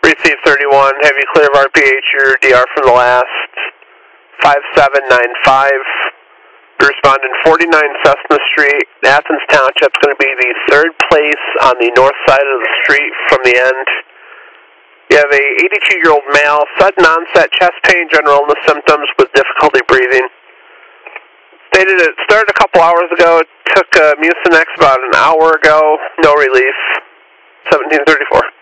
Receive 31, have you clear of RPH, your DR from the last 5795. Responding 49 Cessna Street, Athens Township is going to be the third place on the north side of the street from the end. You have a 82-year-old male, sudden onset chest pain, general illness symptoms with difficulty breathing. Stated it started a couple hours ago, took Mucinex about an hour ago, no relief. 1734.